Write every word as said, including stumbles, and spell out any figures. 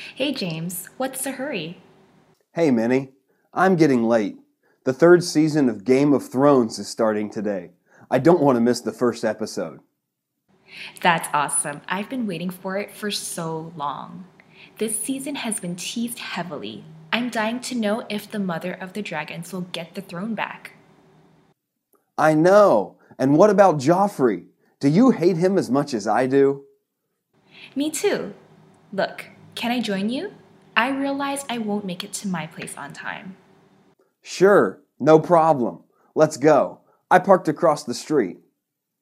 Hey James, what's the hurry? Hey Minnie, I'm getting late. The third season of Game of Thrones is starting today. I don't want to miss the first episode. That's awesome. I've been waiting for it for so long. This season has been teased heavily. I'm dying to know if the mother of the dragons will get the throne back. I know. And what about Joffrey? Do you hate him as much as I do? Me too. Look, can I join you? I realize I won't make it to my place on time. Sure, no problem. Let's go. I parked across the street.